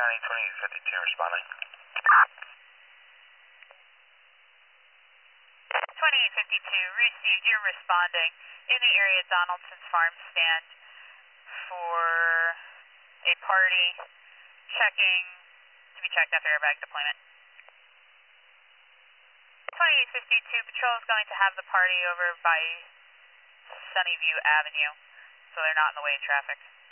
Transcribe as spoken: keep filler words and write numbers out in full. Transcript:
County twenty-eight fifty-two responding. twenty-eight fifty-two, received. You're responding in the area of Donaldson's Farm Stand for a party checking to be checked after airbag deployment. twenty-eight fifty-two, patrol is going to have the party over by Sunnyview Avenue, so they're not in the way of traffic.